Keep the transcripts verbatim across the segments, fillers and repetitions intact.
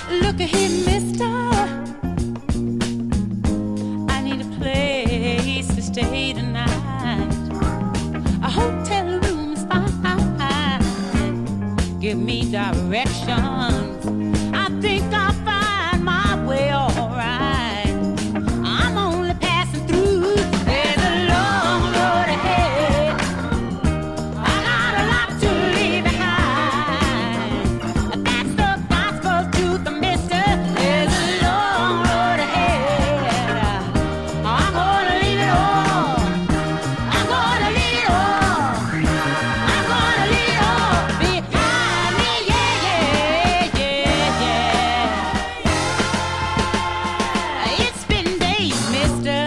Look at here, mister. I need a place to stay tonight. A hotel room is fine. Give me directions. I think I'll find my way alright. I'm only passing through. There's a long road ahead. I got a lot to leave behind. That's the gospel truth, mister. There's a long road ahead. I'm gonna leave it all. I'm gonna leave it all. I'm gonna leave it all behind me. Yeah, yeah, yeah, yeah. It's been days, mister,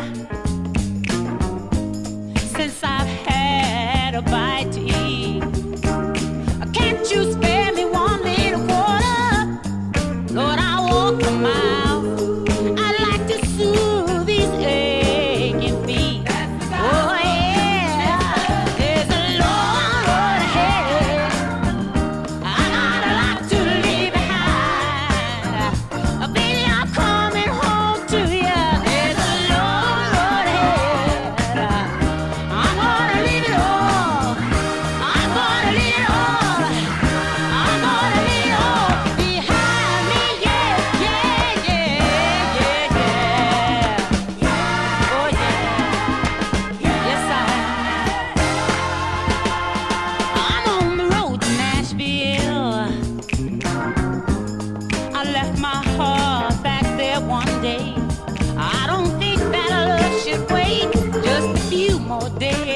since I've had a bite to eat. Can't you spare me one little quarter? Lord, I walk a mile. I'd like to soothe these aching feet. Oh yeah, there's a long road ahead. I got a lot to leave behind. Uh, Baby, I'm coming home to you. There's a long road ahead. I'm gonna leave it all. I'm gonna leave it all. I'm gonna leave it all behind me. Yeah, yeah, yeah, yeah, yeah. Oh yeah, yes I am. I'm on the road to Nashville. I left my heart back there one day. I don't think that love should wait just a few more days.